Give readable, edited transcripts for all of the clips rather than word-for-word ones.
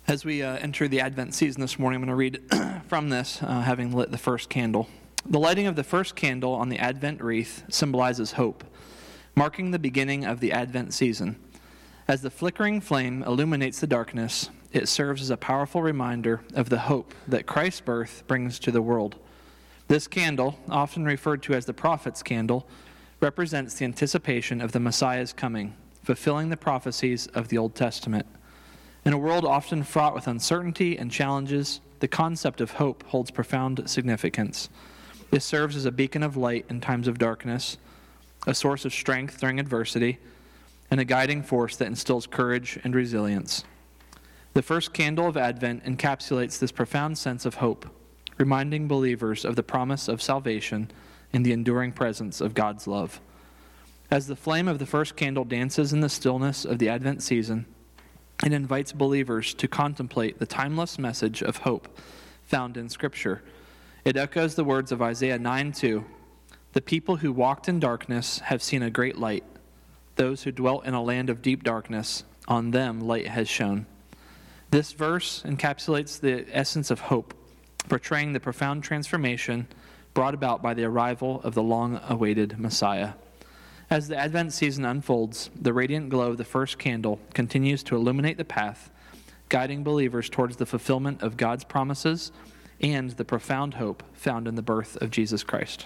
As we enter the Advent season this morning, I'm going to read from this, having lit the first candle. The lighting of the first candle on the Advent wreath symbolizes hope, marking the beginning of the Advent season. As the flickering flame illuminates the darkness, it serves as a powerful reminder of the hope that Christ's birth brings to the world. This candle, often referred to as the prophet's candle, represents the anticipation of the Messiah's coming, fulfilling the prophecies of the Old Testament. In a world often fraught with uncertainty and challenges, the concept of hope holds profound significance. This serves as a beacon of light in times of darkness, a source of strength during adversity, and a guiding force that instills courage and resilience. The first candle of Advent encapsulates this profound sense of hope, reminding believers of the promise of salvation and the enduring presence of God's love. As the flame of the first candle dances in the stillness of the Advent season, it invites believers to contemplate the timeless message of hope found in Scripture. It echoes the words of Isaiah 9:2. The people who walked in darkness have seen a great light. Those who dwelt in a land of deep darkness, on them light has shone. This verse encapsulates the essence of hope, portraying the profound transformation brought about by the arrival of the long-awaited Messiah. As the Advent season unfolds, the radiant glow of the first candle continues to illuminate the path, guiding believers towards the fulfillment of God's promises and the profound hope found in the birth of Jesus Christ.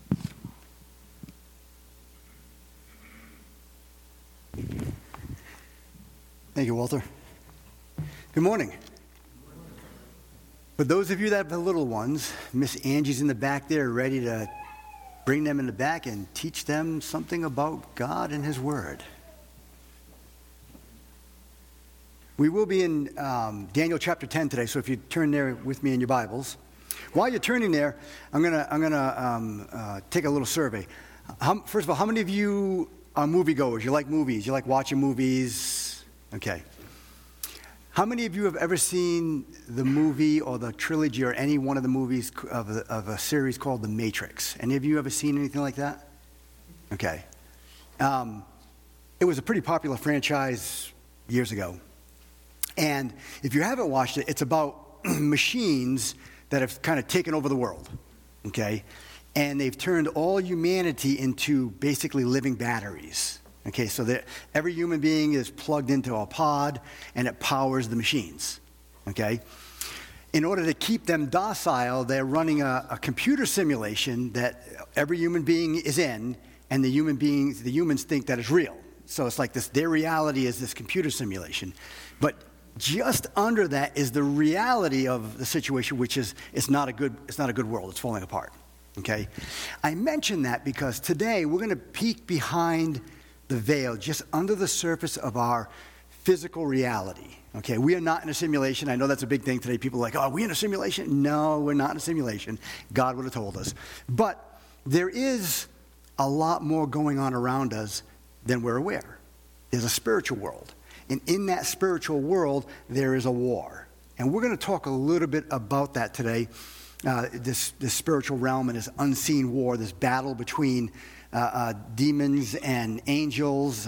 Thank you, Walter. Good morning. For those of you that have the little ones, Miss Angie's in the back there ready to bring them in the back and teach them something about God and His Word. We will be in Daniel chapter 10 today, so if you turn there with me in your Bibles. While you're turning there, I'm gonna take a little survey. First of all, how many of you are moviegoers? You like movies? You like watching movies? Okay. How many of you have ever seen the movie or the trilogy or any one of the movies of a series called The Matrix? Any of you ever seen anything like that? Okay. It was a pretty popular franchise years ago. And if you haven't watched it, it's about machines that have kind of taken over the world. Okay? And they've turned all humanity into basically living batteries. Okay, so that every human being is plugged into a pod and it powers the machines. Okay? In order to keep them docile, they're running a computer simulation that every human being is in, and the humans think that it's real. So it's like this, their reality is this computer simulation. But just under that is the reality of the situation, which is it's not a good world. It's falling apart. Okay? I mention that because today we're going to peek behind the veil, just under the surface of our physical reality. Okay, we are not in a simulation. I know that's a big thing today. People are like, oh, are we in a simulation? No, we're not in a simulation. God would have told us. But there is a lot more going on around us than we're aware. There's a spiritual world. And in that spiritual world, there is a war. And we're going to talk a little bit about that today, this spiritual realm and this unseen war, this battle between demons and angels.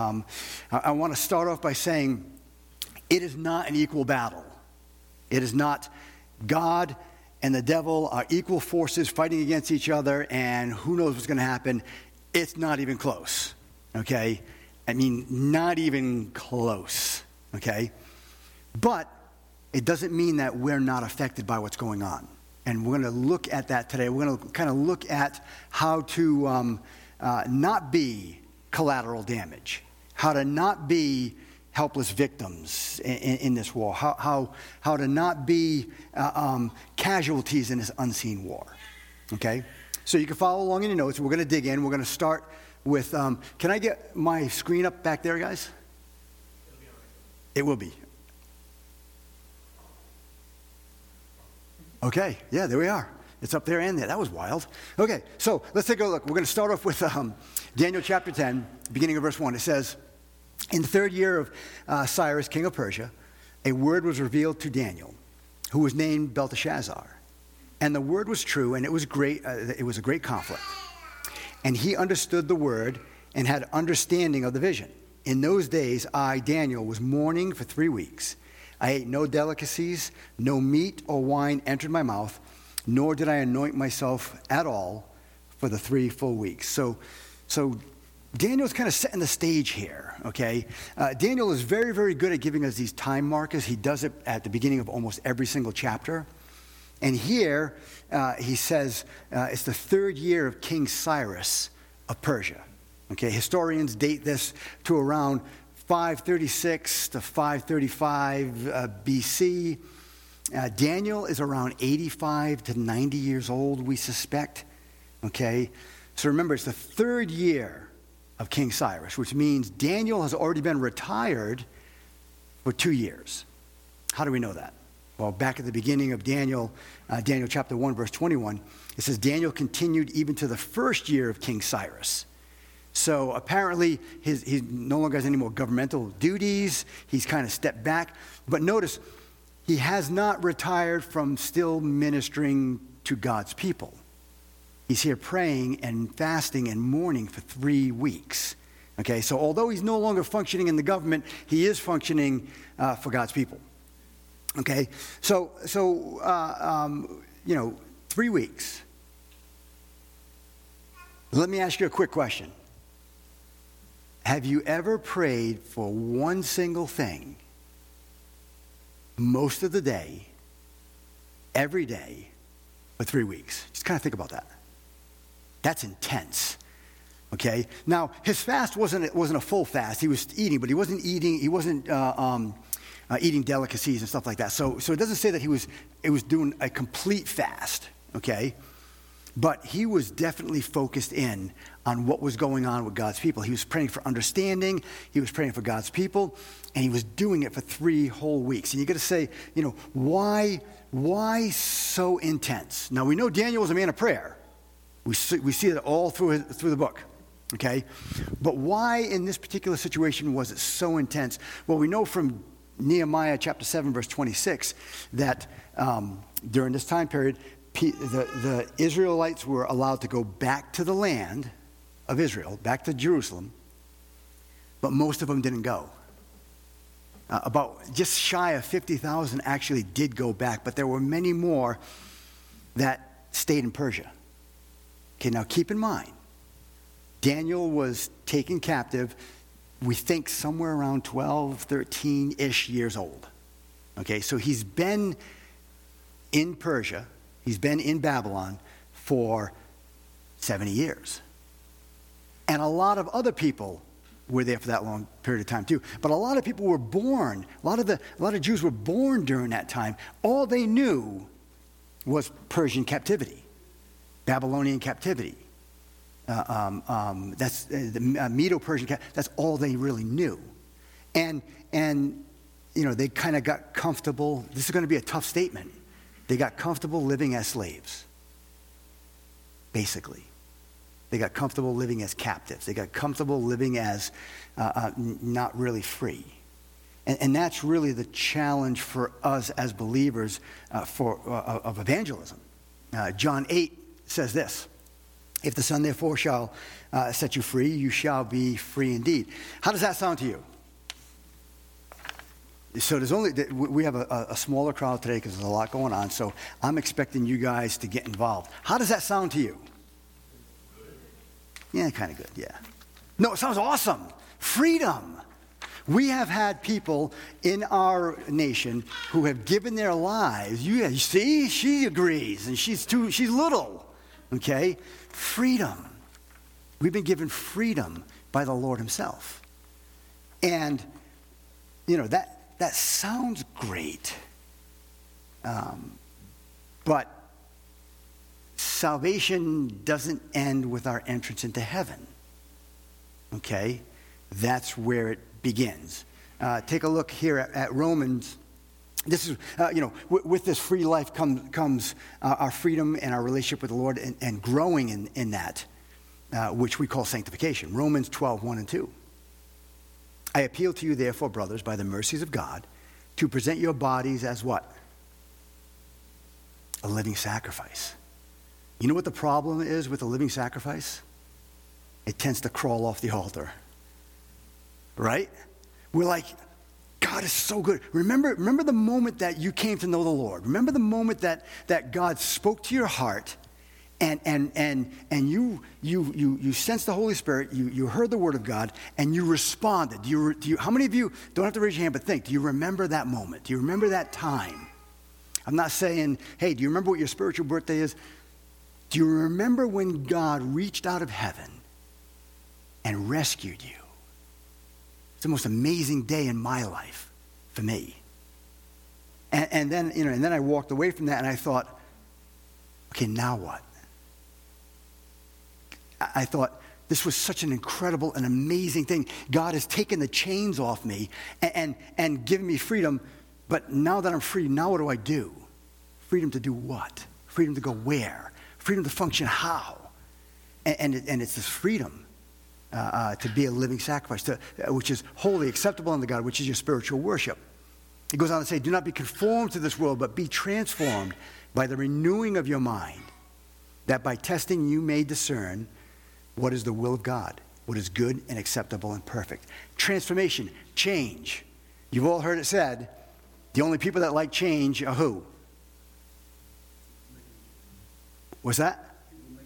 I want to start off by saying it is not an equal battle. It is not God and the devil are equal forces fighting against each other, and who knows what's going to happen. It's not even close, okay? I mean, not even close, okay? But it doesn't mean that we're not affected by what's going on. And we're going to look at that today. We're going to kind of look at how to not be collateral damage, how to not be helpless victims in this war, how to not be casualties in this unseen war. Okay? So you can follow along in your notes. We're going to dig in. We're going to start with, can I get my screen up back there, guys? It will be. Okay, yeah, there we are. It's up there and there. That was wild. Okay, so let's take a look. We're going to start off with Daniel chapter 10, beginning of verse 1. It says, in the third year of Cyrus, king of Persia, a word was revealed to Daniel, who was named Belteshazzar. And the word was true, and it was great. It was a great conflict. And he understood the word and had understanding of the vision. In those days, I, Daniel, was mourning for 3 weeks. I ate no delicacies, no meat or wine entered my mouth, nor did I anoint myself at all for the 3 full weeks. So Daniel's kind of setting the stage here, okay? Daniel is very, very good at giving us these time markers. He does it at the beginning of almost every single chapter. And here he says it's the 3rd year of King Cyrus of Persia. Okay, historians date this to around 536 to 535 BC. Daniel is around 85 to 90 years old, we suspect. Okay, so remember, it's the 3rd year of King Cyrus, which means Daniel has already been retired for 2 years. How do we know that? Well, back at the beginning of Daniel chapter 1, verse 21, it says, Daniel continued even to the 1st year of King Cyrus. So apparently he no longer has any more governmental duties. He's kind of stepped back. But notice, he has not retired from still ministering to God's people. He's here praying and fasting and mourning for 3 weeks. Okay, so although he's no longer functioning in the government, he is functioning for God's people. Okay, so 3 weeks. Let me ask you a quick question. Have you ever prayed for one single thing most of the day, every day, for 3 weeks? Just kind of think about that. That's intense. Okay. Now his fast wasn't a full fast. He was eating, but he wasn't eating delicacies and stuff like that. So it doesn't say that he was doing a complete fast. Okay. But he was definitely focused in on what was going on with God's people. He was praying for understanding. He was praying for God's people, and he was doing it for 3 whole weeks. And you got to say, why so intense? Now we know Daniel was a man of prayer. We see it all through the book, okay? But why in this particular situation was it so intense? Well, we know from Nehemiah chapter 7, verse 26, that during this time period, the Israelites were allowed to go back to the land of Israel, back to Jerusalem, but most of them didn't go. About just shy of 50,000 actually did go back, but there were many more that stayed in Persia. Okay, now keep in mind, Daniel was taken captive, we think somewhere around 12, 13-ish years old. Okay, so he's been in Persia, he's been in Babylon for 70 years. And a lot of other people were there for that long period of time too. But a lot of people were born, a lot of Jews were born during that time. All they knew was Persian captivity. Babylonian captivity. That's the Medo-Persian captivity. That's all they really knew. And they kind of got comfortable. This is going to be a tough statement. They got comfortable living as slaves, basically. They got comfortable living as captives. They got comfortable living as not really free. And that's really the challenge for us as believers of evangelism. John 8 says this, if the Son therefore shall set you free, you shall be free indeed. How does that sound to you? So we have a smaller crowd today because there's a lot going on, so I'm expecting you guys to get involved. How does that sound to you? Yeah, kind of good, yeah. No, it sounds awesome. Freedom. We have had people in our nation who have given their lives. You see, she agrees, and she's little. Okay? Freedom. We've been given freedom by the Lord himself. And, that sounds great. But salvation doesn't end with our entrance into heaven. Okay? That's where it begins. Take a look here at Romans. This is, with this free life comes our freedom and our relationship with the Lord and growing in that, which we call sanctification. Romans 12, 1 and 2. I appeal to you, therefore, brothers, by the mercies of God, to present your bodies as what? A living sacrifice. You know what the problem is with a living sacrifice? It tends to crawl off the altar. Right? We're like, God, God is so good. Remember the moment that you came to know the Lord. Remember the moment that God spoke to your heart and you sensed the Holy Spirit, you heard the word of God, and you responded. How many of you, don't have to raise your hand, but think, do you remember that moment? Do you remember that time? I'm not saying, hey, do you remember what your spiritual birthday is? Do you remember when God reached out of heaven and rescued you? It's the most amazing day in my life for me. And then I walked away from that and I thought, okay, now what? I thought, this was such an incredible and amazing thing. God has taken the chains off me and given me freedom. But now that I'm free, now what do I do? Freedom to do what? Freedom to go where? Freedom to function how? And it's this freedom to be a living sacrifice, which is wholly acceptable unto God, which is your spiritual worship. He goes on to say, do not be conformed to this world, but be transformed by the renewing of your mind, that by testing you may discern what is the will of God, what is good and acceptable and perfect. Transformation, change. You've all heard it said, the only people that like change are who? What's that?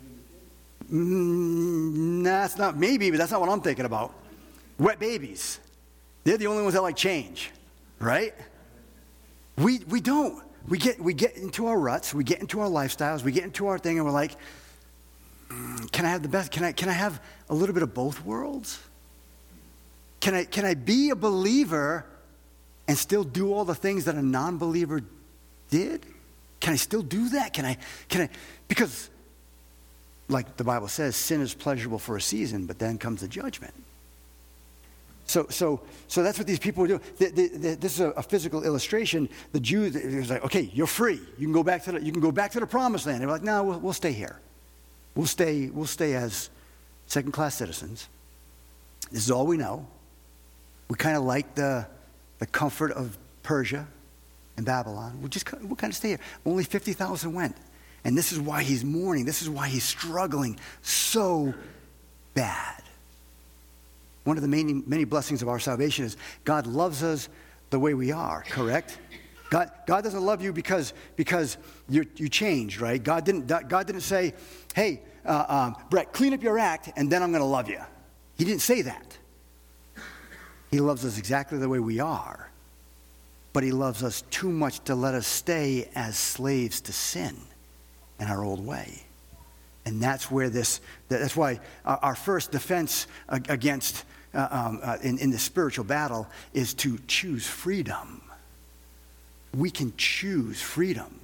That's not, maybe, but that's not what I'm thinking about. Wet babies. They're the only ones that like change, right? We don't. We get into our ruts, we get into our lifestyles, we get into our thing, and we're like, can I have the best? Can I have a little bit of both worlds? Can I be a believer and still do all the things that a non-believer did? Can I still do that? Can I? Because, like the Bible says, sin is pleasurable for a season, but then comes the judgment. So that's what these people do. This is a physical illustration. The Jews, it was like, okay, you're free. You can go back to the promised land. They were like, no, we'll stay here. We'll stay as second-class citizens. This is all we know. We kind of like the comfort of Persia and Babylon. We'll kind of stay here. Only 50,000 went. And this is why he's mourning. This is why he's struggling so bad. One of the many blessings of our salvation is God loves us the way we are, correct? God doesn't love you because you changed, right? God didn't say, hey, Brett, clean up your act and then I'm going to love you. He didn't say that. He loves us exactly the way we are, but he loves us too much to let us stay as slaves to sin in our old way. And that's why our first defense against in the spiritual battle is to choose freedom. We can choose freedom.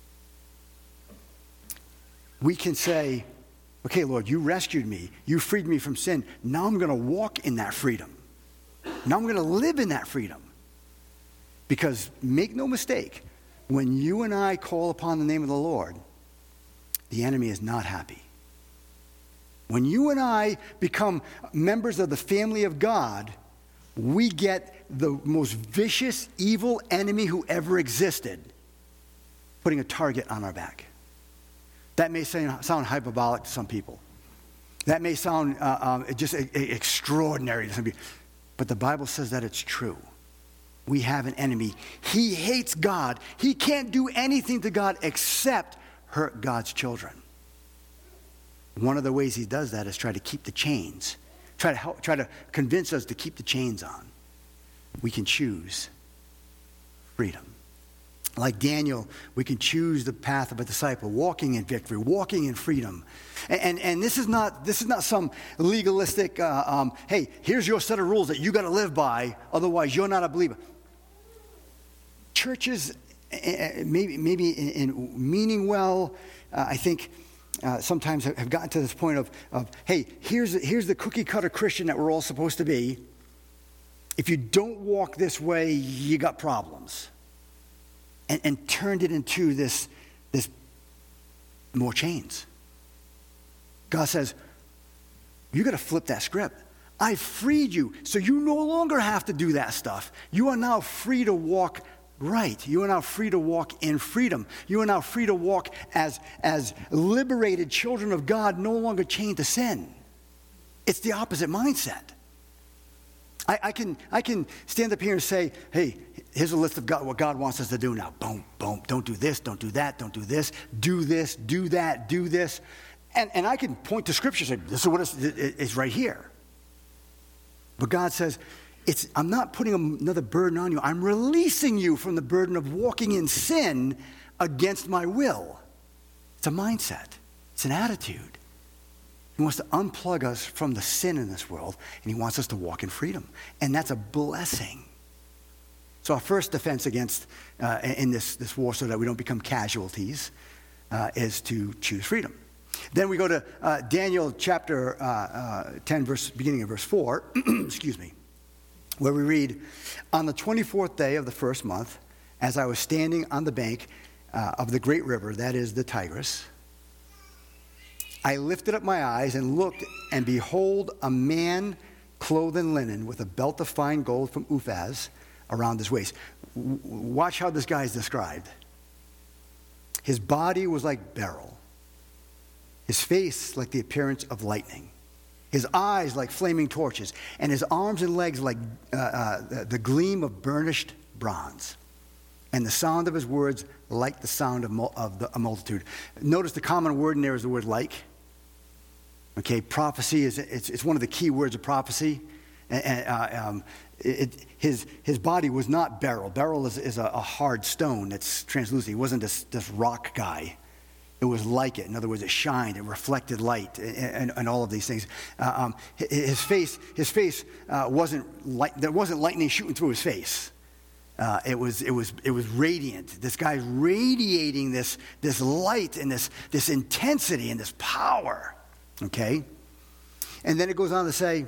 We can say, okay, Lord, you rescued me. You freed me from sin. Now I'm going to walk in that freedom. Now I'm going to live in that freedom. Because make no mistake, when you and I call upon the name of the Lord, the enemy is not happy. When you and I become members of the family of God, we get the most vicious, evil enemy who ever existed putting a target on our back. That may sound hyperbolic to some people. That may sound just extraordinary to some people. But the Bible says that it's true. We have an enemy. He hates God. He can't do anything to God except hurt God's children. One of the ways he does that is try to keep the chains. Try to convince us to keep the chains on. We can choose freedom. Like Daniel, we can choose the path of a disciple, walking in victory, walking in freedom. And this is not some legalistic, hey, here's your set of rules that you got to live by, otherwise you're not a believer. Churches, maybe in meaning well, I think sometimes have gotten to this point of hey, here's the cookie cutter Christian that we're all supposed to be. If you don't walk this way, you got problems. And turned it into this more chains. God says, you got to flip that script. I freed you, so you no longer have to do that stuff. You are now free to walk right. You are now free to walk in freedom. You are now free to walk as liberated children of God, no longer chained to sin. It's the opposite mindset. I can stand up here and say, hey, here's a list of what God wants us to do now. Boom, boom. Don't do this, don't do that, don't do this, do that, do this. And I can point to Scripture and say, this is what it's right here. But God says, I'm not putting another burden on you. I'm releasing you from the burden of walking in sin against my will. It's a mindset. It's an attitude. He wants to unplug us from the sin in this world, and he wants us to walk in freedom. And that's a blessing. So our first defense against, in this war so that we don't become casualties, is to choose freedom. Then we go to Daniel chapter 10, beginning of verse 4, excuse me, where we read, on the 24th day of the first month, as I was standing on the bank of the great river, that is the Tigris, I lifted up my eyes and looked, and behold, a man clothed in linen with a belt of fine gold from Uphaz around his waist. Watch how this guy is described. His body was like beryl. His face like the appearance of lightning. His eyes like flaming torches. And his arms and legs like the gleam of burnished bronze. And the sound of his words like the sound of a multitude. Notice the common word in there is the word like. Okay, prophecy it's one of the key words of prophecy. His body was not beryl. Beryl is a hard stone that's translucent. He wasn't this rock guy. It was like it. In other words, it shined. It reflected light, and all of these things. His face wasn't light. There wasn't lightning shooting through his face. It was radiant. This guy's radiating this light and this intensity and this power. Okay, and then it goes on to say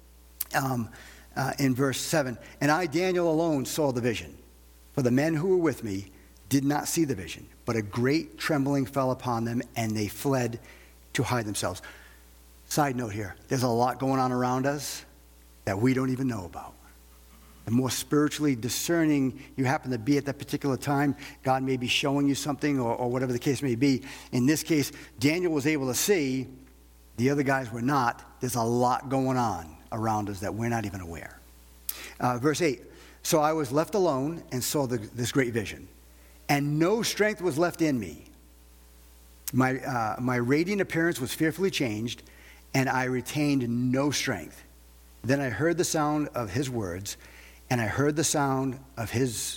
in verse 7, and I, Daniel, alone saw the vision, for the men who were with me did not see the vision, but a great trembling fell upon them, and they fled to hide themselves. Side note here, there's a lot going on around us that we don't even know about. The more spiritually discerning you happen to be at that particular time, God may be showing you something or whatever the case may be. In this case, Daniel was able to see, the other guys were not. There's a lot going on around us that we're not even aware. Verse 8, so I was left alone and saw this great vision. And no strength was left in me. My radiant appearance was fearfully changed, and I retained no strength. Then I heard the sound of his words, and I heard the sound of his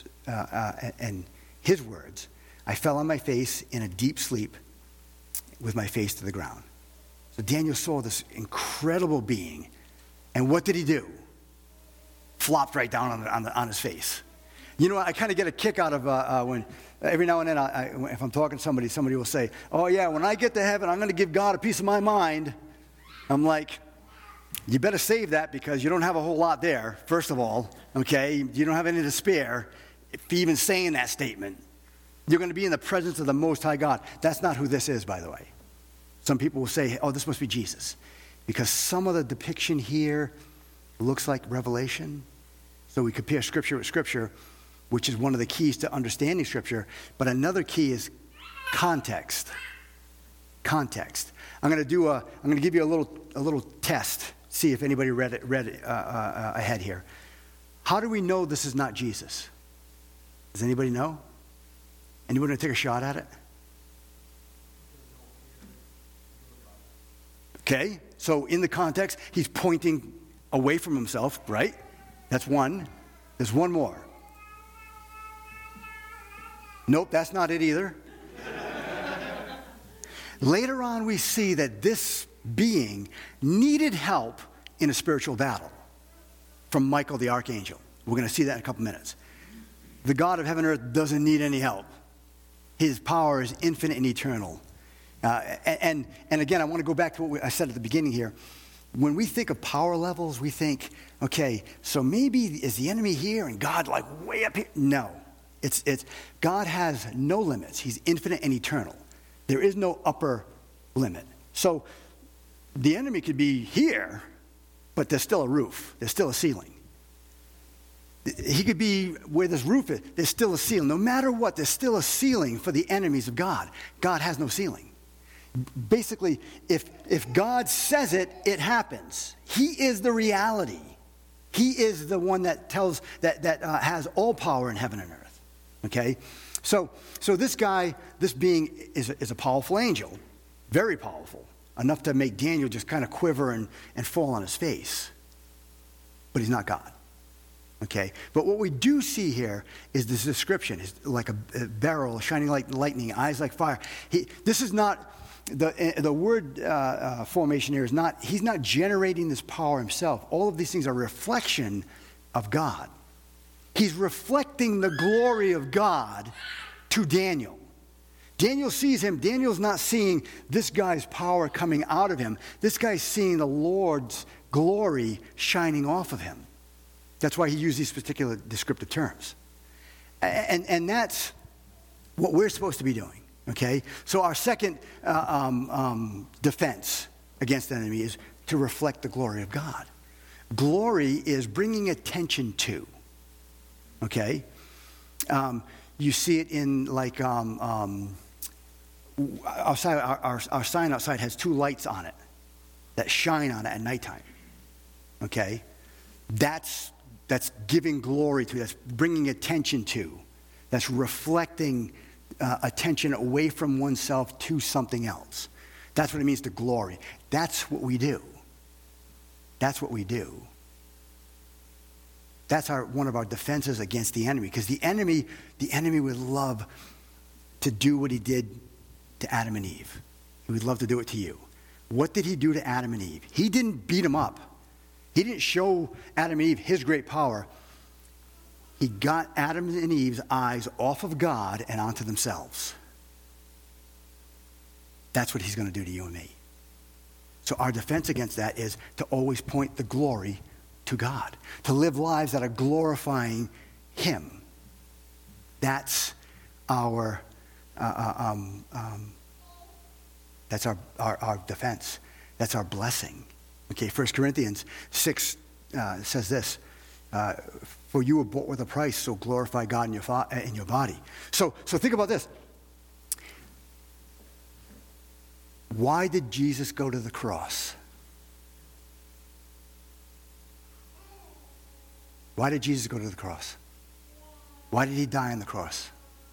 words. I fell on my face in a deep sleep with my face to the ground. So Daniel saw this incredible being, and what did he do? Flopped right down on his face. You know, I kind of get a kick out of when every now and then, if I'm talking to somebody will say, oh yeah, when I get to heaven, I'm going to give God a piece of my mind. I'm like, you better save that because you don't have a whole lot there, first of all, okay? You don't have any to spare for even saying that statement. You're going to be in the presence of the Most High God. That's not who this is, by the way. Some people will say, oh, this must be Jesus, because some of the depiction here looks like Revelation. So we compare Scripture with Scripture, which is one of the keys to understanding Scripture. But another key is context. Context. I'm going to give you a little test. See if anybody read it ahead here. How do we know this is not Jesus? Does anybody know? Anybody want to take a shot at it? Okay, so in the context, he's pointing away from himself, right? That's one. There's one more. Nope, that's not it either. Later on, we see that this being needed help in a spiritual battle from Michael the archangel. We're going to see that in a couple minutes. The God of heaven and earth doesn't need any help. His power is infinite and eternal. And again, I want to go back to what I said at the beginning here. When we think of power levels, we think, okay, so maybe is the enemy here and God like way up here? No. It's God has no limits. He's infinite and eternal. There is no upper limit. So the enemy could be here, but there's still a roof. There's still a ceiling. He could be where this roof is. There's still a ceiling. No matter what, there's still a ceiling for the enemies of God. God has no ceiling. Basically, if God says it, it happens. He is the reality. He is the one that has all power in heaven and earth. Okay? So this guy, this being is a powerful angel, very powerful, enough to make Daniel just kind of quiver and fall on his face. But he's not God. Okay? But what we do see here is this description. It's like a beryl, shining like lightning, eyes like fire. This is not, the word formation here is not, he's not generating this power himself. All of these things are a reflection of God. He's reflecting the glory of God to Daniel. Daniel sees him. Daniel's not seeing this guy's power coming out of him. This guy's seeing the Lord's glory shining off of him. That's why he used these particular descriptive terms. And that's what we're supposed to be doing, okay? So our second defense against the enemy is to reflect the glory of God. Glory is bringing attention to, okay? You see it in like our sign outside has 2 lights on it that shine on it at nighttime, okay? That's giving glory to, that's bringing attention to, that's reflecting attention away from oneself to something else. That's what it means to glory. That's what we do. That's what we do. That's one of our defenses against the enemy, because the enemy would love to do what he did to Adam and Eve. He would love to do it to you. What did he do to Adam and Eve? He didn't beat them up. He didn't show Adam and Eve his great power. He got Adam and Eve's eyes off of God and onto themselves. That's what he's going to do to you and me. So our defense against that is to always point the glory to God, to live lives that are glorifying him. That's our defense. That's our blessing. Okay, 1 Corinthians 6 says this, for you were bought with a price, so glorify God in your body. So think about this. Why did Jesus go to the cross? Why did Jesus go to the cross? Why did he die on the cross?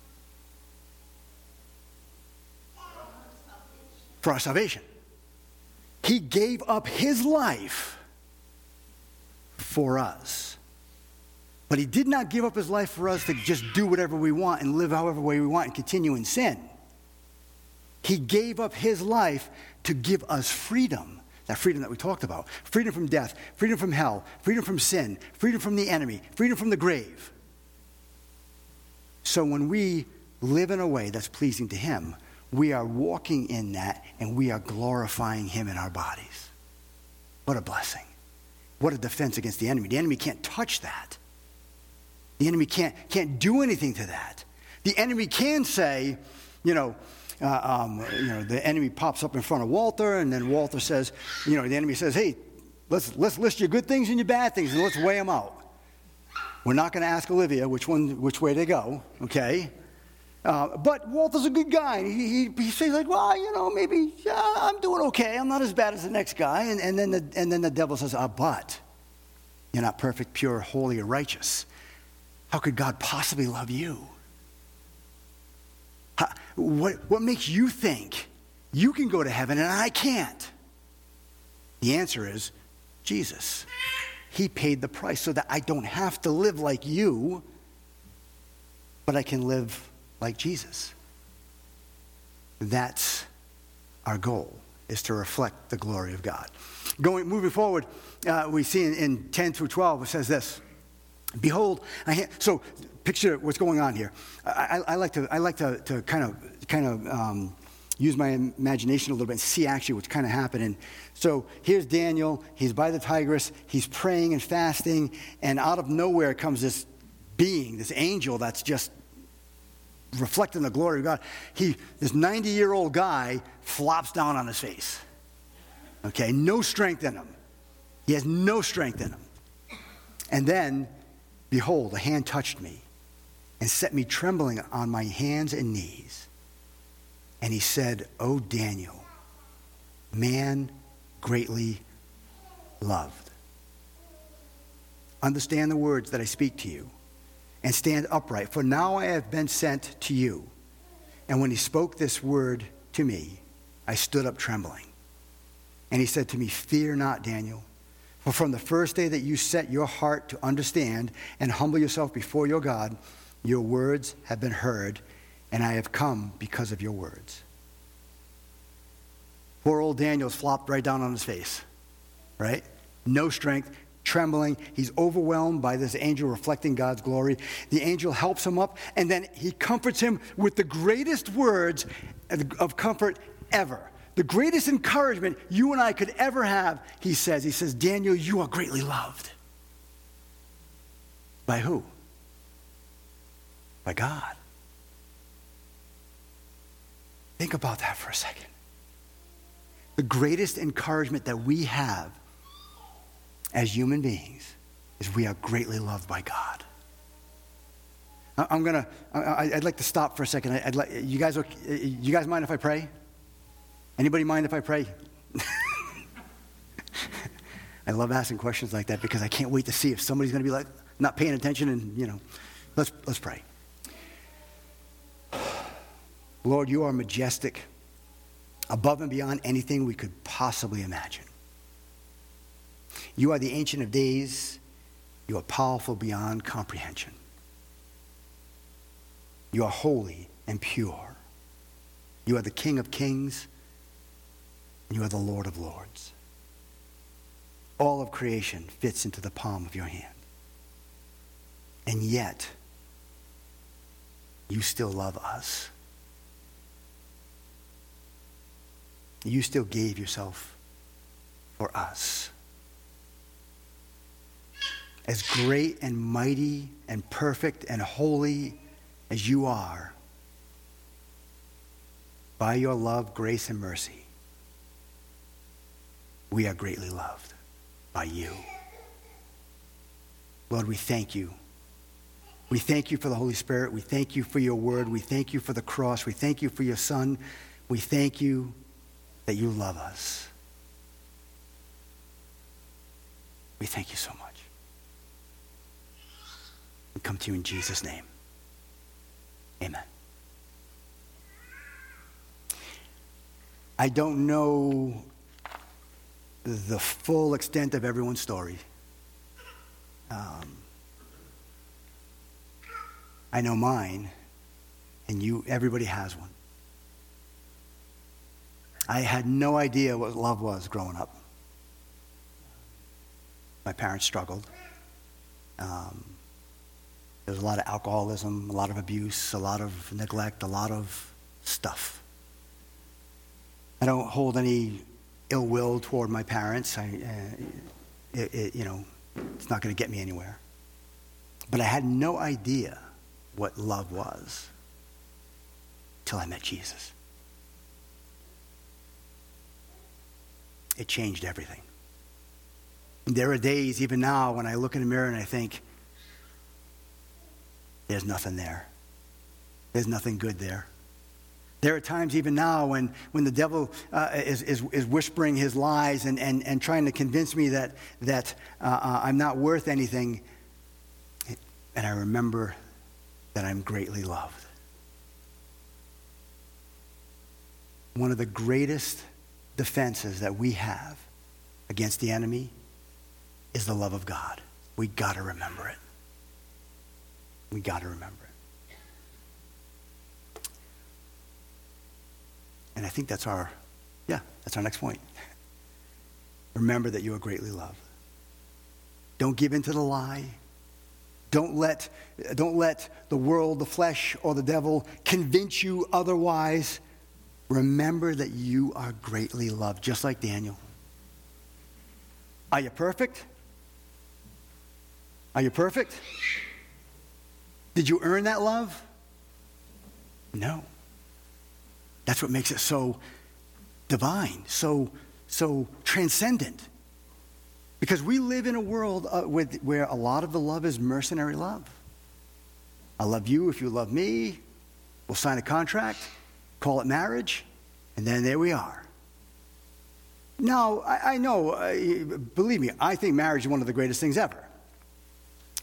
For our salvation. He gave up his life for us. But he did not give up his life for us to just do whatever we want and live however way we want and continue in sin. He gave up his life to give us freedom. That freedom that we talked about. Freedom from death, freedom from hell, freedom from sin, freedom from the enemy, freedom from the grave. So when we live in a way that's pleasing to him, we are walking in that and we are glorifying him in our bodies. What a blessing. What a defense against the enemy. The enemy can't touch that. The enemy can't do anything to that. The enemy can say, the enemy pops up in front of Walter, and then Walter says, the enemy says, hey, let's list your good things and your bad things, and let's weigh them out. We're not going to ask Olivia which way they go, okay? But Walter's a good guy. He says like, well, maybe I'm doing okay. I'm not as bad as the next guy. And then the devil says, but you're not perfect, pure, holy, or righteous. How could God possibly love you? What makes you think you can go to heaven and I can't? The answer is Jesus. He paid the price so that I don't have to live like you, but I can live like Jesus. That's our goal, is to reflect the glory of God. Moving forward, we see in 10 through 12, it says this. Behold, so picture what's going on here. I like to kind of use my imagination a little bit and see actually what's kind of happening. So here's Daniel. He's by the Tigris. He's praying and fasting, and out of nowhere comes this being, this angel that's just reflecting the glory of God. This 90-year-old guy flops down on his face. Okay, no strength in him. He has no strength in him. And then, behold, a hand touched me and set me trembling on my hands and knees. And he said, O Daniel, man greatly loved, understand the words that I speak to you, and stand upright, for now I have been sent to you. And when he spoke this word to me, I stood up trembling. And he said to me, fear not, Daniel, for from the first day that you set your heart to understand and humble yourself before your God, your words have been heard, and I have come because of your words. Poor old Daniel's flopped right down on his face, right? No strength, trembling. He's overwhelmed by this angel reflecting God's glory. The angel helps him up, and then he comforts him with the greatest words of comfort ever. The greatest encouragement you and I could ever have, he says, Daniel, you are greatly loved. By who? By God. Think about that for a second. The greatest encouragement that we have as human beings is we are greatly loved by God. I'd like to stop for a second. You guys mind if I pray? Anybody mind if I pray? I love asking questions like that because I can't wait to see if somebody's going to be like not paying attention and, let's pray. Lord, you are majestic, above and beyond anything we could possibly imagine. You are the Ancient of Days. You are powerful beyond comprehension. You are holy and pure. You are the King of Kings. And you are the Lord of Lords. All of creation fits into the palm of your hand. And yet, you still love us. You still gave yourself for us. As great and mighty and perfect and holy as you are, by your love, grace, and mercy, we are greatly loved by you. Lord, we thank you. We thank you for the Holy Spirit. We thank you for your word. We thank you for the cross. We thank you for your Son. We thank you that you love us. We thank you so much. We come to you in Jesus' name. Amen. I don't know the full extent of everyone's story. I know mine, and everybody has one. I had no idea what love was growing up. My parents struggled. There was a lot of alcoholism, a lot of abuse, a lot of neglect, a lot of stuff. I don't hold any ill will toward my parents. It's not going to get me anywhere. But I had no idea what love was till I met Jesus. It changed everything. And there are days, even now, when I look in the mirror and I think, there's nothing there. There's nothing good there. There are times even now when the devil is whispering his lies and trying to convince me that I'm not worth anything. And I remember that I'm greatly loved. One of the greatest defenses that we have against the enemy is the love of God. We got to remember it. We got to remember it. And I think that's our next point. Remember that you are greatly loved. Don't give in to the lie. Don't let the world, the flesh, or the devil convince you otherwise. Remember that you are greatly loved, just like Daniel. Are you perfect? Are you perfect? Did you earn that love? No. That's what makes it so divine, so transcendent. Because we live in a world where a lot of the love is mercenary love. I love you if you love me. We'll sign a contract, call it marriage, and then there we are. Now, I know, believe me, I think marriage is one of the greatest things ever.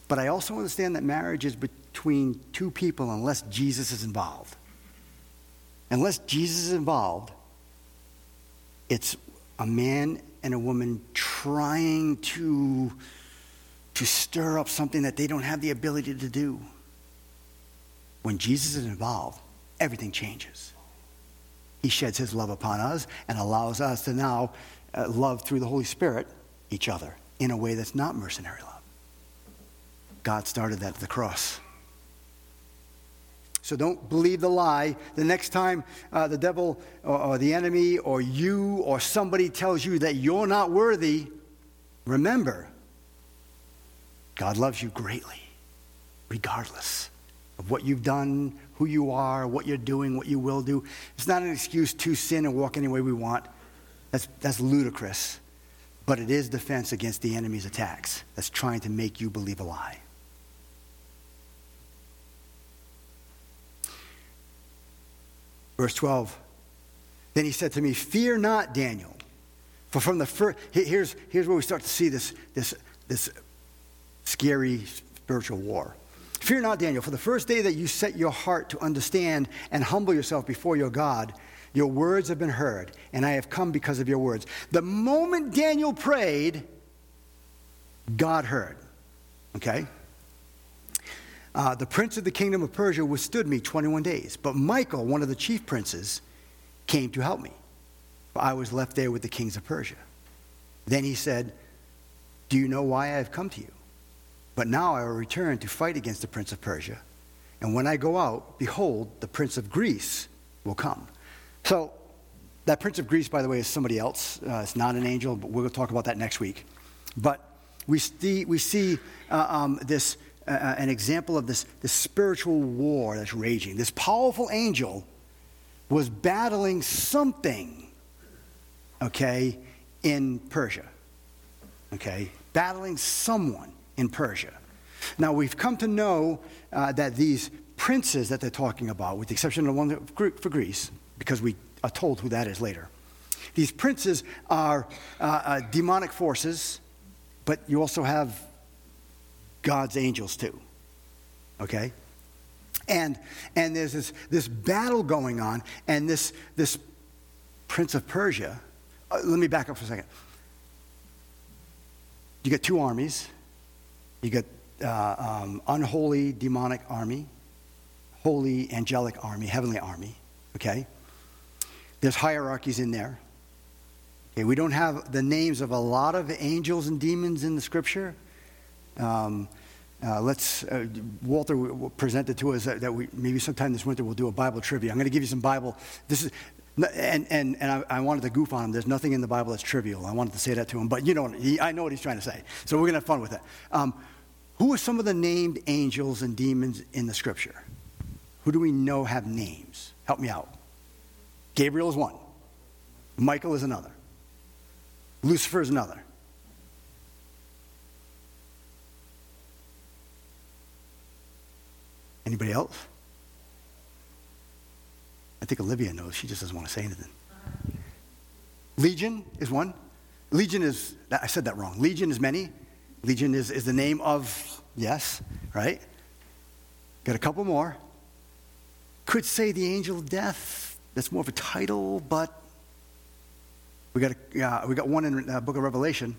But I also understand that marriage is between two people unless Jesus is involved. Unless Jesus is involved, it's a man and a woman trying to stir up something that they don't have the ability to do. When Jesus is involved, everything changes. He sheds his love upon us and allows us to now love through the Holy Spirit each other in a way that's not mercenary love. God started that at the cross. So don't believe the lie. The next time the devil or the enemy or you or somebody tells you that you're not worthy, remember, God loves you greatly, regardless of what you've done, who you are, what you're doing, what you will do. It's not an excuse to sin and walk any way we want. That's ludicrous. But it is defense against the enemy's attacks that's trying to make you believe a lie. Verse 12. Then he said to me, "Fear not, Daniel, for from the first..." Here's where we start to see this scary spiritual war. "Fear not, Daniel, for the first day that you set your heart to understand and humble yourself before your God, your words have been heard, and I have come because of your words." The moment Daniel prayed, God heard. Okay? The prince of the kingdom of Persia withstood me 21 days. But Michael, one of the chief princes, came to help me. For I was left there with the kings of Persia. Then he said, "Do you know why I have come to you? But now I will return to fight against the prince of Persia. And when I go out, behold, the prince of Greece will come." So that prince of Greece, by the way, is somebody else. It's not an angel, but we're going to talk about that next week. But we see this an example of this spiritual war that's raging. This powerful angel was battling something, okay, in Persia. Okay? Battling someone in Persia. Now, we've come to know that these princes that they're talking about, with the exception of the one for Greece, because we are told who that is later, these princes are demonic forces, but you also have God's angels too. Okay? And there's this battle going on, and this prince of Persia, let me back up for a second. You got two armies. You got unholy demonic army, holy angelic army, heavenly army. Okay? There's hierarchies in there. Okay, we don't have the names of a lot of angels and demons in the scripture. Walter presented to us that we maybe sometime this winter we'll do a Bible trivia. I'm going to give you some Bible. This is, and I wanted to goof on him. There's nothing in the Bible that's trivial. I wanted to say that to him, but you know, I know what he's trying to say. So we're going to have fun with it. Who are some of the named angels and demons in the scripture? Who do we know have names? Help me out. Gabriel is one. Michael is another. Lucifer is another. Anybody else? I think Olivia knows. She just doesn't want to say anything. Legion is one. Legion is, I said that wrong. Legion is many. Legion is the name of, yes, right? Got a couple more. Could say the angel of death. That's more of a title, but we got one in the book of Revelation.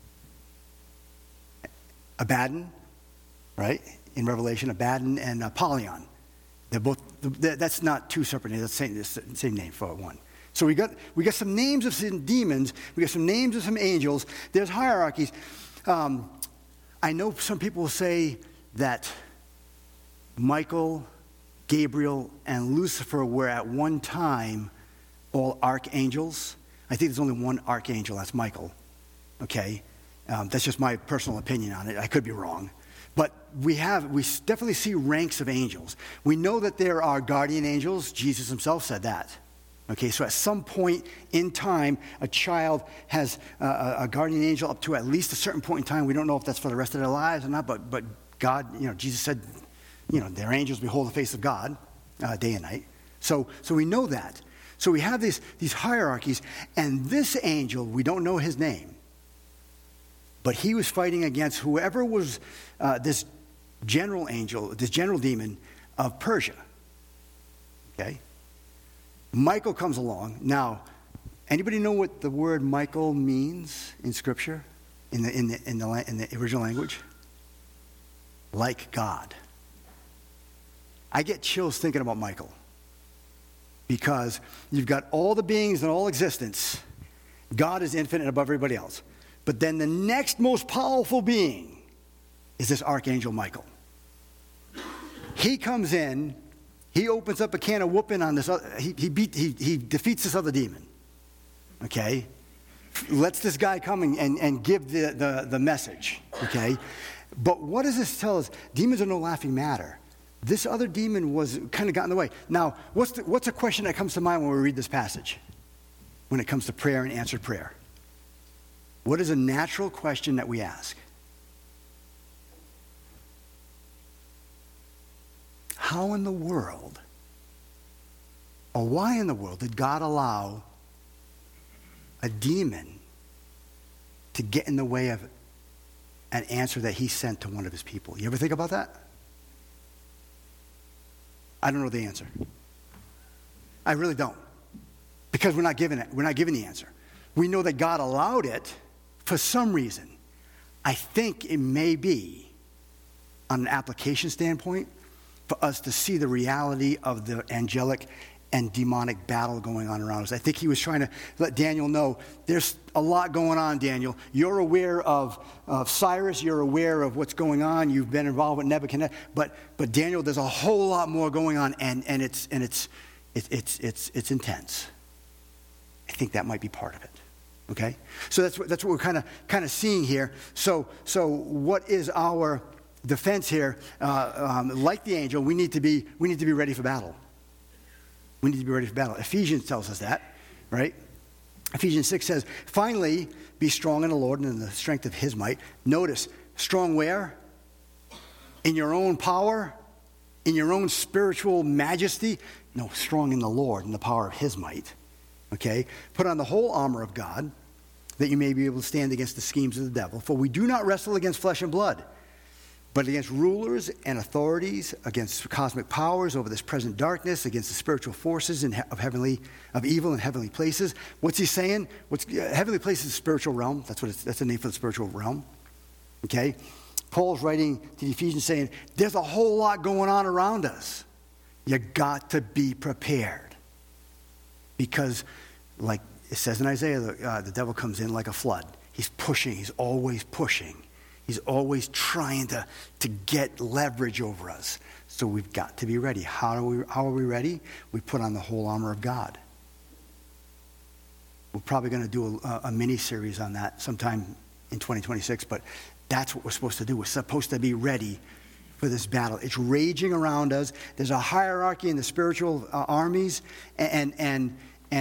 Abaddon, right? In Revelation, Abaddon and Apollyon. They're both. That's not two separate names. That's the same name for one. So we got some names of some demons. We got some names of some angels. There's hierarchies. I know some people will say that Michael, Gabriel, and Lucifer were at one time all archangels. I think there's only one archangel. That's Michael. Okay, that's just my personal opinion on it. I could be wrong. But we definitely see ranks of angels. We know that there are guardian angels. Jesus himself said that. Okay, so at some point in time, a child has a guardian angel up to at least a certain point in time. We don't know if that's for the rest of their lives or not, but God, Jesus said, their angels behold the face of God day and night. So we know that. So we have these hierarchies, and this angel, we don't know his name, but he was fighting against whoever was this general angel, this general demon of Persia. Okay? Michael comes along. Now, anybody know what the word Michael means in Scripture, in the original language? Like God. I get chills thinking about Michael, because you've got all the beings in all existence. God is infinite and above everybody else. But then the next most powerful being is this archangel Michael. He comes in, he opens up a can of whooping on this. He defeats this other demon. Okay, lets this guy come and give the message. Okay, but what does this tell us? Demons are no laughing matter. This other demon was kind of got in the way. Now, what's a question that comes to mind when we read this passage? When it comes to prayer and answered prayer, what is a natural question that we ask? How in the world, or why in the world, did God allow a demon to get in the way of an answer that he sent to one of his people? You ever think about that? I don't know the answer. I really don't. Because we're not given it. We're not given the answer. We know that God allowed it for some reason. I think it may be, on an application standpoint, for us to see the reality of the angelic and demonic battle going on around us. I think he was trying to let Daniel know, there's a lot going on, Daniel. You're aware of Cyrus. You're aware of what's going on. You've been involved with Nebuchadnezzar. But Daniel, there's a whole lot more going on, and it's intense. I think that might be part of it. Okay, so that's what we're kind of seeing here. So what is our defense here? Like the angel, we need to be ready for battle. We need to be ready for battle. Ephesians tells us that, right? Ephesians 6 says, "Finally, be strong in the Lord and in the strength of His might." Notice, strong where? In your own power, in your own spiritual majesty. No, strong in the Lord and the power of His might. Okay? Put on the whole armor of God, that you may be able to stand against the schemes of the devil. For we do not wrestle against flesh and blood, but against rulers and authorities, against cosmic powers over this present darkness, against the spiritual forces of evil in heavenly places. What's he saying? Heavenly places is spiritual realm. That's the name for the spiritual realm. Okay? Paul's writing to the Ephesians saying, there's a whole lot going on around us. You got to be prepared. Because, like it says in Isaiah, the devil comes in like a flood. He's pushing. He's always pushing. He's always trying to get leverage over us. So we've got to be ready. How are we ready? We put on the whole armor of God. We're probably going to do a mini-series on that sometime in 2026, but that's what we're supposed to do. We're supposed to be ready for this battle. It's raging around us. There's a hierarchy in the spiritual armies, and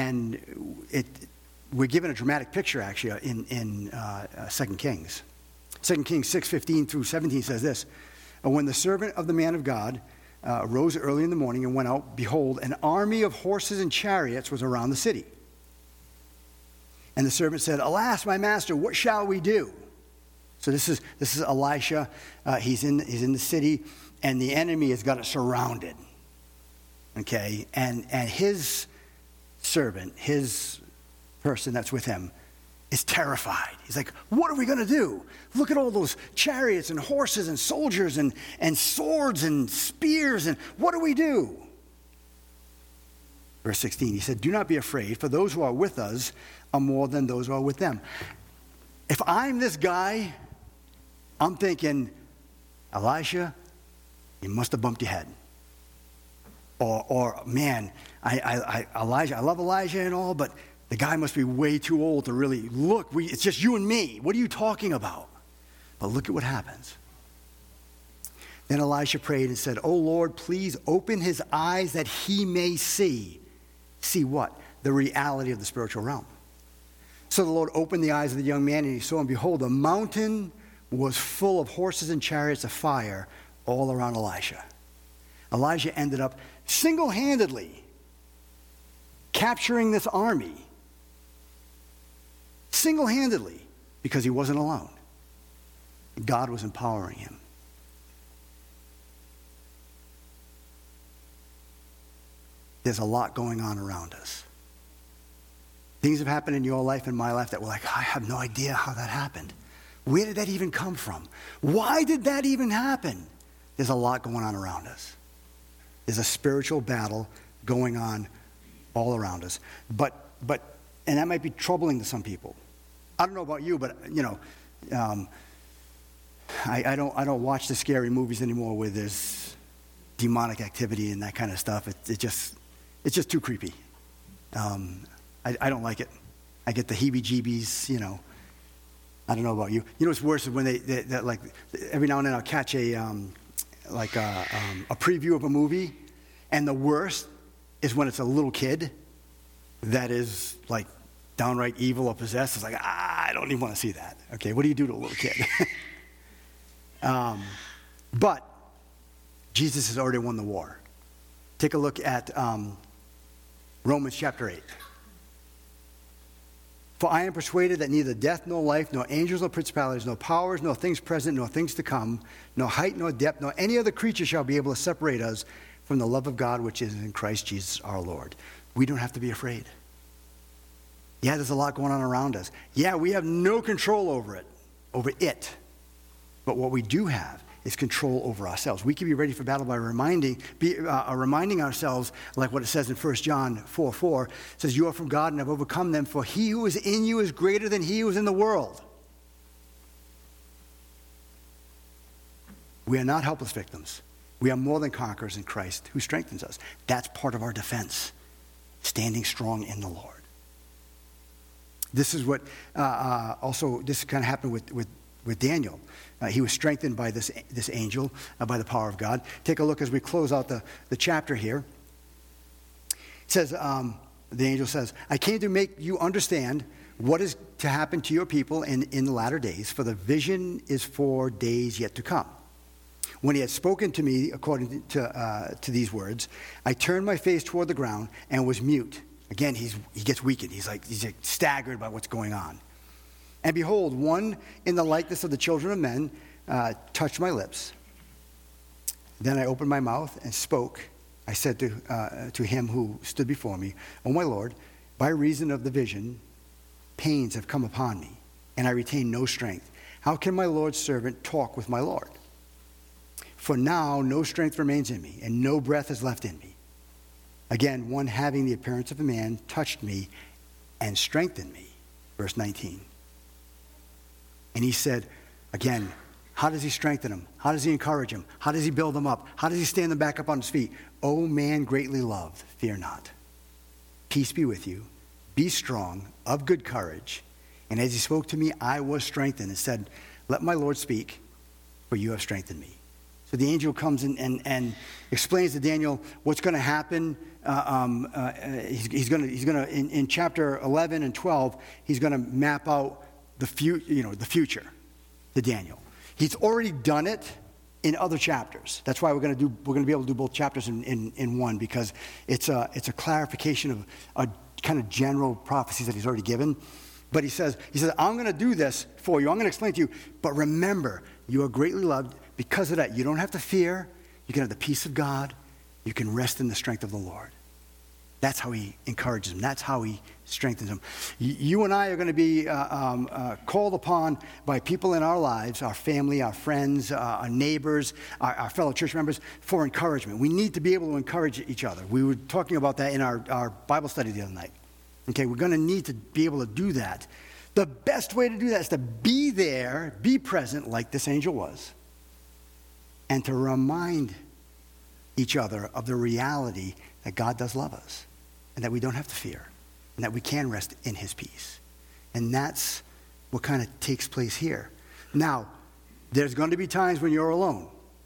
we're given a dramatic picture, actually, in 2 Kings. 2 Kings 6:15 through 17 says this: "When the servant of the man of God rose early in the morning and went out, behold, an army of horses and chariots was around the city. And the servant said, 'Alas, my master, what shall we do?'" So this is Elisha. He's in the city, and the enemy has got it surrounded. Okay, and his servant, his person that's with him, is terrified. He's like, what are we going to do? Look at all those chariots and horses and soldiers and swords and spears, and what do we do? Verse 16, he said, "Do not be afraid, for those who are with us are more than those who are with them." If I'm this guy, I'm thinking, Elisha, you must have bumped your head. Or man, Elijah, I love Elijah and all, but the guy must be way too old to really look. It's just you and me. What are you talking about? But look at what happens. Then Elisha prayed and said, "Oh Lord, please open his eyes that he may see." See what? The reality of the spiritual realm. So the Lord opened the eyes of the young man, and he saw, and behold, the mountain was full of horses and chariots of fire all around Elisha. Elijah ended up single-handedly capturing this army. Single-handedly, because he wasn't alone. God was empowering him. there's a lot going on around us. Things have happened in your life and my life that we're like, I have no idea how that happened. Where did that even come from? Why did that even happen? There's a lot going on around us. There's a spiritual battle going on all around us. But and that might be troubling to some people. I don't know about you, but I don't watch the scary movies anymore where there's demonic activity and that kind of stuff. It's just too creepy. I don't like it. I get the heebie-jeebies, I don't know about you. You know what's worse is when they like every now and then I'll catch a preview of a movie, and the worst is when it's a little kid that is like downright evil or possessed. It's like, I don't even want to see that. Okay, what do you do to a little kid? But Jesus has already won the war. Take a look at Romans chapter 8. For I am persuaded that neither death nor life, nor angels nor principalities, nor powers, nor things present, nor things to come, nor height nor depth, nor any other creature shall be able to separate us from the love of God which is in Christ Jesus our Lord. We don't have to be afraid. Yeah, there's a lot going on around us. Yeah, we have no control over it. But what we do have is control over ourselves. We can be ready for battle by reminding ourselves, like what it says in 1 John 4:4. It says, you are from God and have overcome them, for he who is in you is greater than he who is in the world. We are not helpless victims. We are more than conquerors in Christ who strengthens us. That's part of our defense, standing strong in the Lord. This is what this kind of happened with Daniel. He was strengthened by this angel, by the power of God. Take a look as we close out the chapter here. It says, the angel says, I came to make you understand what is to happen to your people in the latter days, for the vision is for days yet to come. When he had spoken to me according to these words, I turned my face toward the ground and was mute. Again, he gets weakened. He's like staggered by what's going on. And behold, one in the likeness of the children of men touched my lips. Then I opened my mouth and spoke. I said to him who stood before me, O my Lord, by reason of the vision, pains have come upon me, and I retain no strength. How can my Lord's servant talk with my Lord? For now no strength remains in me, and no breath is left in me. Again, one having the appearance of a man touched me and strengthened me. Verse 19. And he said, again, how does he strengthen him? How does he encourage him? How does he build him up? How does he stand them back up on his feet? O man greatly loved, fear not. Peace be with you. Be strong, of good courage. And as he spoke to me, I was strengthened and said, let my Lord speak, for you have strengthened me. So the angel comes and explains to Daniel what's going to happen. He's going to in chapter 11 and 12, he's going to map out the future to Daniel. He's already done it in other chapters. That's why we're going to be able to do both chapters in one, because it's a clarification of a kind of general prophecies that he's already given. But he says, I'm going to do this for you. I'm going to explain to you. But remember, you are greatly loved. Because of that, you don't have to fear. You can have the peace of God. You can rest in the strength of the Lord. That's how he encourages them. That's how he strengthens them. You and I are going to be called upon by people in our lives, our family, our friends, our neighbors, our fellow church members, for encouragement. We need to be able to encourage each other. We were talking about that in our Bible study the other night. Okay, we're going to need to be able to do that. The best way to do that is to be there, be present like this angel was, and to remind each other of the reality that God does love us and that we don't have to fear and that we can rest in his peace. And that's what kind of takes place here. Now, there's going to be times when you're alone.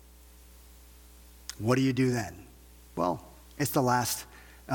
What do you do then? Well, it's the last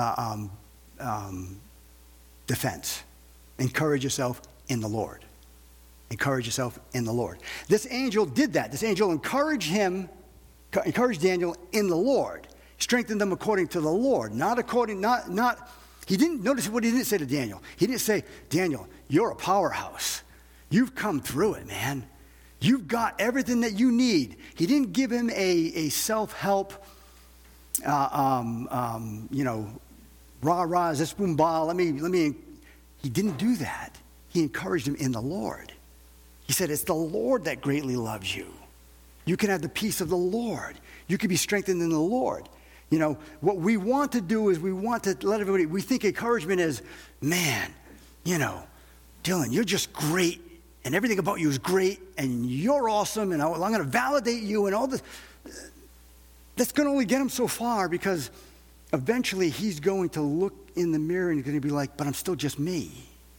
defense. Encourage yourself in the Lord. Encourage yourself in the Lord. This angel did that. This angel encouraged Daniel in the Lord, strengthened them according to the Lord, he didn't notice what he didn't say to Daniel. He didn't say, Daniel, you're a powerhouse. You've come through it, man. You've got everything that you need. He didn't give him a self-help, rah, this boom, bah, let me. He didn't do that. He encouraged him in the Lord. He said, it's the Lord that greatly loves you. You can have the peace of the Lord. You can be strengthened in the Lord. You know, what we want to do is we want to let everybody, we think encouragement is, man, you know, Dylan, you're just great, and everything about you is great, and you're awesome, and I'm going to validate you, and all this. That's going to only get him so far, because eventually he's going to look in the mirror and he's going to be like, but I'm still just me.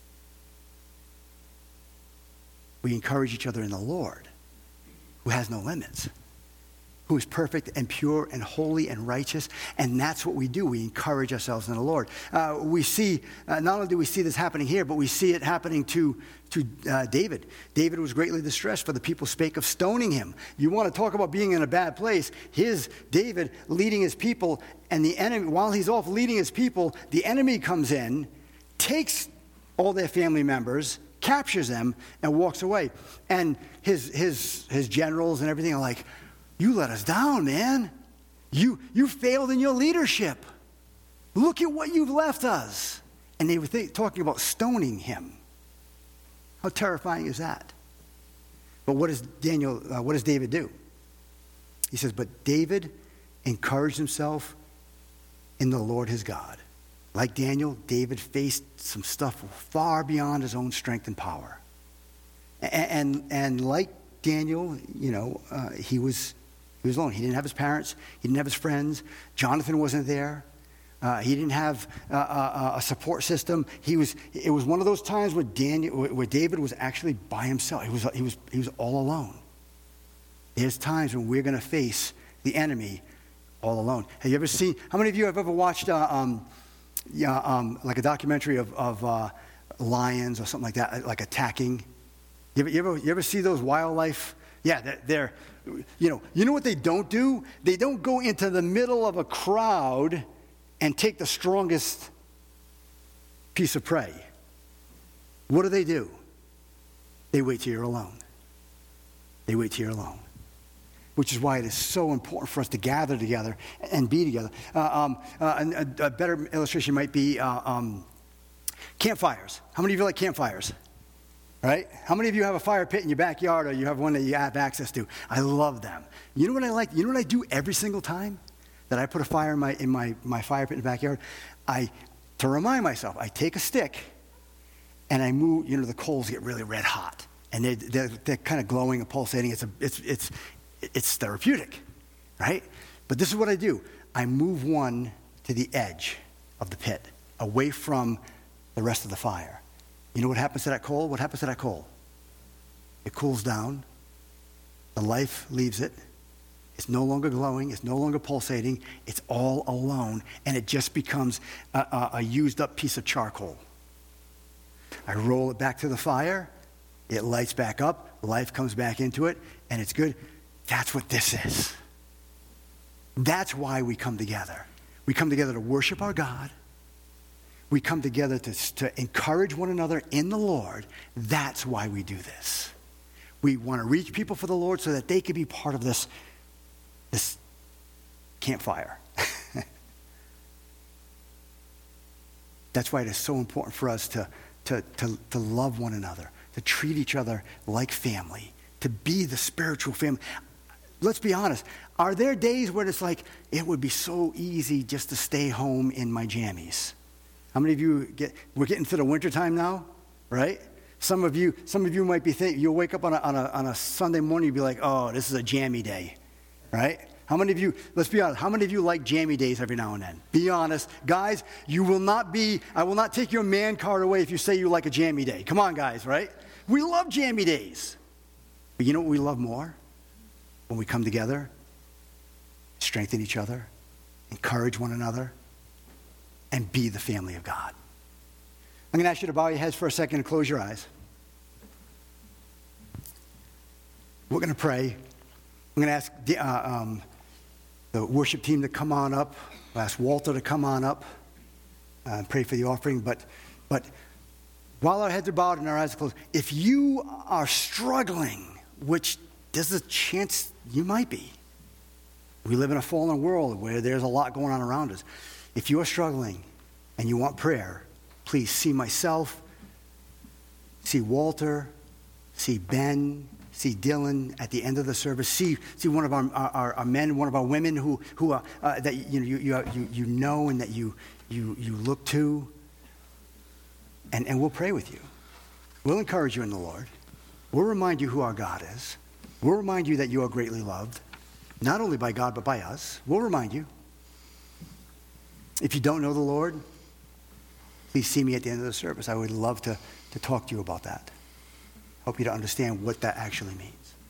We encourage each other in the Lord, who has no limits, who is perfect and pure and holy and righteous, and that's what we do. We encourage ourselves in the Lord. We see, not only do we see this happening here, but we see it happening to David. David was greatly distressed, for the people spake of stoning him. You want to talk about being in a bad place? Here's David leading his people, and the enemy, while he's off leading his people, the enemy comes in, takes all their family members, captures them, and walks away. And his generals and everything are like, you let us down, man. You failed in your leadership. Look at what you've left us. And they were talking about stoning him. How terrifying is that? But what does David do? He says, but David encouraged himself in the Lord his God. Like Daniel, David faced some stuff far beyond his own strength and power. And like Daniel, you know, he was alone. He didn't have his parents. He didn't have his friends. Jonathan wasn't there. He didn't have a support system. It was one of those times where David was actually by himself. He was all alone. There's times when we're going to face the enemy all alone. Have you ever seen? How many of you have ever watched like a documentary of lions or something like that, like attacking? You ever see those wildlife? Yeah, they're you know what they don't do? They don't go into the middle of a crowd and take the strongest piece of prey. What do? They wait till you're alone. They wait till you're alone. Which is why it is so important for us to gather together and be together. And a better illustration might be campfires. How many of you like campfires? Right? How many of you have a fire pit in your backyard, or you have one that you have access to? I love them. You know what I like? You know what I do every single time that I put a fire in my fire pit in the backyard? To remind myself, I take a stick and I move. You know, the coals get really red hot, and they're kind of glowing and pulsating. It's therapeutic, right? But this is what I do. I move one to the edge of the pit, away from the rest of the fire. You know what happens to that coal? What happens to that coal? It cools down. The life leaves it. It's no longer glowing. It's no longer pulsating. It's all alone, and it just becomes a used up piece of charcoal. I roll it back to the fire. It lights back up. Life comes back into it, and it's good. That's what this is. That's why we come together. We come together to worship our God. We come together to encourage one another in the Lord. That's why we do this. We want to reach people for the Lord so that they can be part of this campfire. That's why it is so important for us to love one another, to treat each other like family, to be the spiritual family. Let's be honest. Are there days where it's like, it would be so easy just to stay home in my jammies? How many of you we're getting to the wintertime now, right? Some of you might be thinking, you'll wake up on a Sunday morning, you'll be like, oh, this is a jammy day, right? How many of you, let's be honest, how many of you like jammy days every now and then? Be honest. Guys, I will not take your man card away if you say you like a jammy day. Come on, guys, right? We love jammy days. But you know what we love more? When we come together, strengthen each other, encourage one another, and be the family of God. I'm going to ask you to bow your heads for a second and close your eyes. We're going to pray. I'm going to ask the worship team to come on up. I'll ask Walter to come on up and pray for the offering. But while our heads are bowed and our eyes are closed, if you are struggling, which there's a chance you might be. We live in a fallen world where there's a lot going on around us. If you are struggling, and you want prayer, please see myself, see Walter, see Ben, see Dylan at the end of the service. See one of our men, one of our women who that you know and that you look to, and we'll pray with you. We'll encourage you in the Lord. We'll remind you who our God is. We'll remind you that you are greatly loved, not only by God but by us. We'll remind you. If you don't know the Lord, please see me at the end of the service. I would love to talk to you about that. Help you to understand what that actually means.